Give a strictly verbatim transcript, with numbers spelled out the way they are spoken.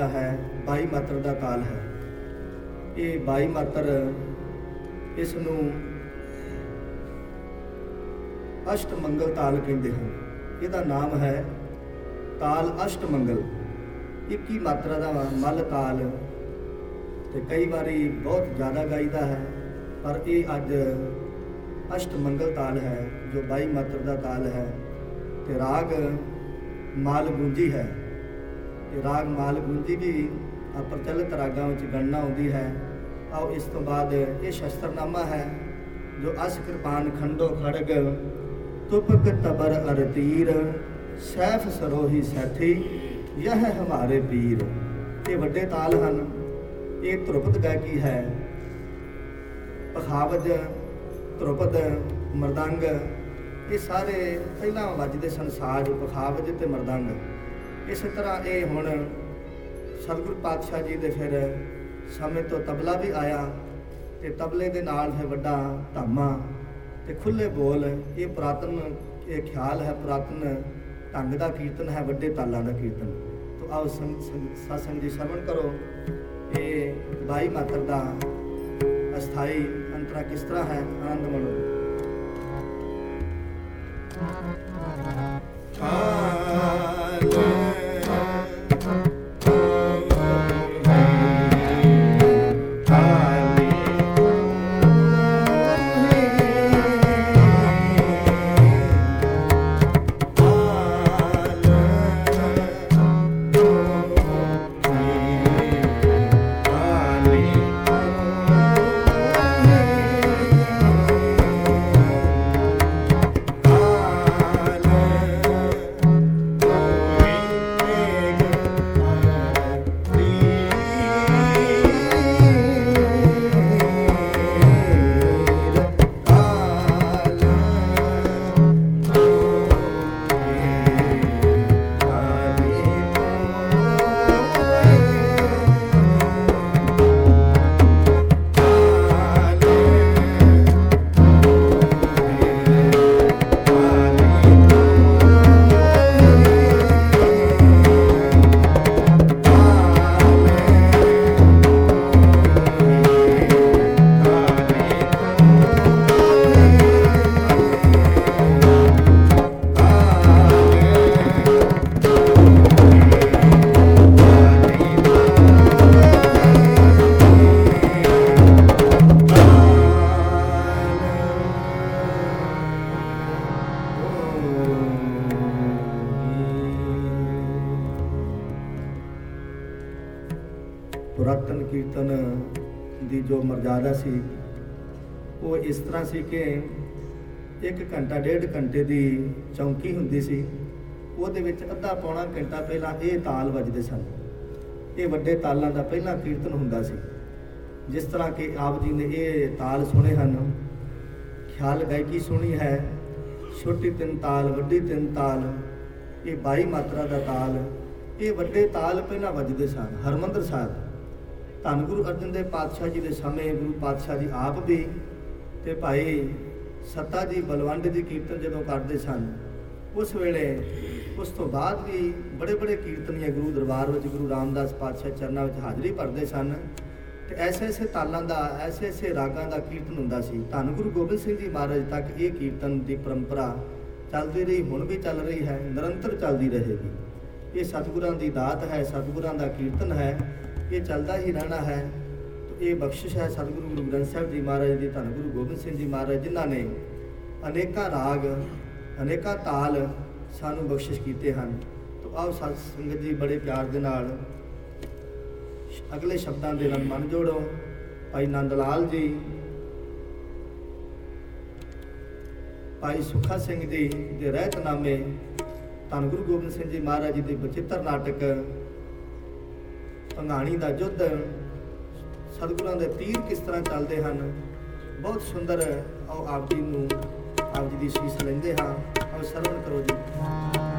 ਜਿਹੜਾ ਹੈ ਬਾਈ ਮਾਤਰ ਦਾ ਤਾਲ ਹੈ। ਇਹ ਬਾਈ ਮਾਤਰ, ਇਸ ਨੂੰ ਅਸ਼ਟ ਮੰਗਲ ਤਾਲ ਕਹਿੰਦੇ ਹਨ। ਇਹਦਾ ਨਾਮ ਹੈ ਤਾਲ ਅਸ਼ਟ ਮੰਗਲ। ਇੱਕੀ ਮਾਤਰਾ ਦਾ ਮੱਲ ਤਾਲ, ਤੇ ਕਈ ਵਾਰੀ ਬਹੁਤ ਜ਼ਿਆਦਾ ਗਾਈਦਾ ਹੈ, ਪਰ ਇਹ ਅੱਜ ਅਸ਼ਟ ਮੰਗਲ ਤਾਲ ਹੈ ਜੋ ਬਾਈ ਮਾਤਰ ਦਾ ਤਾਲ ਹੈ। ਤੇ ਰਾਗ ਮਾਲ ਗੂੰਜੀ ਹੈ। ਤੇ ਰਾਗ ਮਾਲ ਗੂੰਜੀ ਵੀ ਪ੍ਰਚਲਿਤ ਰਾਗਾਂ ਵਿੱਚ ਗਣਨਾ ਆਉਂਦੀ ਹੈ। ਆਓ ਇਸ ਤੋਂ ਬਾਅਦ ਇਹ ਸ਼ਸਤਰਨਾਮਾ ਹੈ ਜੋ ਅਸ ਕਿਰਪਾਨ ਖੰਡੋ ਖੜਗ ਤੁਪਕ ਤਬਰ ਅਰ ਤੀਰ ਸੈਫ ਸਰੋਹੀ ਸੈਥੀ ਯਹ ਹਮਾਰੇ ਪੀਰ। ਇਹ ਵੱਡੇ ਤਾਲ ਹਨ। ਇਹ ਧਰੁਪਦ ਗਾਇਕੀ ਹੈ। ਪਖਾਵਜ, ਧਰੁਪਦ, ਮਰਦੰਗ, ਇਹ ਸਾਰੇ ਪਹਿਲਾਂ ਵੱਜਦੇ ਸਨ ਸਾਜ਼, ਪਖਾਵਜ ਅਤੇ ਮਰਦੰਗ। ਇਸੇ ਤਰ੍ਹਾਂ ਇਹ ਹੁਣ ਸਤਿਗੁਰੂ ਪਾਤਸ਼ਾਹ ਜੀ ਦੇ ਫਿਰ ਸਮੇਂ ਤੋਂ ਤਬਲਾ ਵੀ ਆਇਆ, ਅਤੇ ਤਬਲੇ ਦੇ ਨਾਲ ਫਿਰ ਵੱਡਾ ਧਾਮਾ ਅਤੇ ਖੁੱਲ੍ਹੇ ਬੋਲ। ਇਹ ਪੁਰਾਤਨ ਇਹ ਖਿਆਲ ਹੈ, ਪੁਰਾਤਨ ਢੰਗ ਦਾ ਕੀਰਤਨ ਹੈ, ਵੱਡੇ ਤਾਲਾਂ ਦਾ ਕੀਰਤਨ। ਤੋ ਆਓ ਸਤਸੰਗ ਜੀ ਸਰਵਣ ਕਰੋ। ਇਹ ਬਾਈ ਮਾਤਰ ਦਾ ਅਸਥਾਈ ਅੰਤਰਾ ਕਿਸ ਤਰ੍ਹਾਂ ਹੈ, ਆਨੰਦ ਮਾਣੋ। ਪੁਰਾਤਨ ਕੀਰਤਨ ਦੀ ਜੋ ਮਰਜ਼ਾਦਾ ਸੀ ਉਹ ਇਸ ਤਰ੍ਹਾਂ ਸੀ ਕਿ ਇੱਕ ਘੰਟਾ ਡੇਢ ਘੰਟੇ ਦੀ ਚੌਂਕੀ ਹੁੰਦੀ ਸੀ। ਉਹਦੇ ਵਿੱਚ ਅੱਧਾ ਪੌਣਾ ਘੰਟਾ ਪਹਿਲਾਂ ਇਹ ਤਾਲ ਵੱਜਦੇ ਸਨ। ਇਹ ਵੱਡੇ ਤਾਲਾਂ ਦਾ ਪਹਿਲਾਂ ਕੀਰਤਨ ਹੁੰਦਾ ਸੀ। ਜਿਸ ਤਰ੍ਹਾਂ ਕਿ ਆਪ ਜੀ ਨੇ ਇਹ ਤਾਲ ਸੁਣੇ ਹਨ, ਖਿਆਲ ਗਾਇਕੀ ਸੁਣੀ ਹੈ, ਛੋਟੀ ਤਿੰਨ ਤਾਲ, ਵੱਡੀ ਤਿੰਨ ਤਾਲ, ਇਹ ਬਾਈ ਮਾਤਰਾ ਦਾ ਤਾਲ। ਇਹ ਵੱਡੇ ਤਾਲ ਪਹਿਲਾਂ ਵੱਜਦੇ ਸਨ। ਹਰਿਮੰਦਰ ਸਾਹਿਬ ਧੰਨ ਗੁਰੂ ਅਰਜਨ ਦੇਵ ਪਾਤਸ਼ਾਹ ਜੀ ਦੇ ਸਮੇਂ ਗੁਰੂ ਪਾਤਸ਼ਾਹ ਜੀ ਆਪ ਵੀ ਅਤੇ ਭਾਈ ਸੱਤਾ ਜੀ ਬਲਵੰਡ ਦੀ ਕੀਰਤਨ ਜਦੋਂ ਕਰਦੇ ਸਨ, ਉਸ ਵੇਲੇ ਉਸ ਤੋਂ ਬਾਅਦ ਵੀ ਬੜੇ ਬੜੇ ਕੀਰਤਨੀਏ ਗੁਰੂ ਦਰਬਾਰ ਵਿੱਚ ਗੁਰੂ ਰਾਮਦਾਸ ਪਾਤਸ਼ਾਹ ਚਰਨਾਂ ਵਿੱਚ ਹਾਜ਼ਰੀ ਭਰਦੇ ਸਨ। ਅਤੇ ਐਸੇ ਐਸੇ ਤਾਲਾਂ ਦਾ, ਐਸੇ ਐਸੇ ਰਾਗਾਂ ਦਾ ਕੀਰਤਨ ਹੁੰਦਾ ਸੀ। ਧੰਨ ਗੁਰੂ ਗੋਬਿੰਦ ਸਿੰਘ ਜੀ ਮਹਾਰਾਜ ਤੱਕ ਇਹ ਕੀਰਤਨ ਦੀ ਪਰੰਪਰਾ ਚੱਲਦੀ ਰਹੀ, ਹੁਣ ਵੀ ਚੱਲ ਰਹੀ ਹੈ, ਨਿਰੰਤਰ ਚੱਲਦੀ ਰਹੇਗੀ। ਇਹ ਸਤਿਗੁਰਾਂ ਦੀ ਦਾਤ ਹੈ, ਸਤਿਗੁਰਾਂ ਦਾ ਕੀਰਤਨ ਹੈ, ਇਹ ਚੱਲਦਾ ਹੀ ਰਹਿਣਾ ਹੈ। ਇਹ ਬਖਸ਼ਿਸ਼ ਹੈ ਸਤਿਗੁਰੂ ਗੁਰੂ ਗ੍ਰੰਥ ਸਾਹਿਬ ਜੀ ਮਹਾਰਾਜ ਦੀ, ਧੰਨ ਗੁਰੂ ਗੋਬਿੰਦ ਸਿੰਘ ਜੀ ਮਹਾਰਾਜ, ਜਿਨ੍ਹਾਂ ਨੇ ਅਨੇਕਾਂ ਰਾਗ, ਅਨੇਕਾਂ ਤਾਲ ਸਾਨੂੰ ਬਖਸ਼ਿਸ਼ ਕੀਤੇ ਹਨ। ਤਾਂ ਆਓ ਸਤ ਸੰਗਤ ਜੀ ਬੜੇ ਪਿਆਰ ਦੇ ਨਾਲ ਅਗਲੇ ਸ਼ਬਦਾਂ ਦੇ ਨਾਲ ਮਨ ਜੋੜੋ। ਭਾਈ ਨੰਦ ਲਾਲ ਜੀ, ਭਾਈ ਸੁੱਖਾ ਸਿੰਘ ਜੀ ਦੇ ਰਹਿਤਨਾਮੇ, ਧੰਨ ਗੁਰੂ ਗੋਬਿੰਦ ਸਿੰਘ ਜੀ ਮਹਾਰਾਜ ਜੀ ਦੇ ਬਚਿੱਤਰ ਨਾਟਕ ਭੰਗਾਣੀ ਦਾ ਯੁੱਧ, ਸਤਿਗੁਰਾਂ ਦੇ ਤੀਰ ਕਿਸ ਤਰ੍ਹਾਂ ਚੱਲਦੇ ਹਨ, ਬਹੁਤ ਸੁੰਦਰ। ਆਓ ਆਪ ਜੀ ਨੂੰ, ਆਪ ਜੀ ਦੀ ਸੀਸ ਲੈਂਦੇ ਹਾਂ। ਆਓ ਸਰਵਣ ਕਰੋ ਜੀ।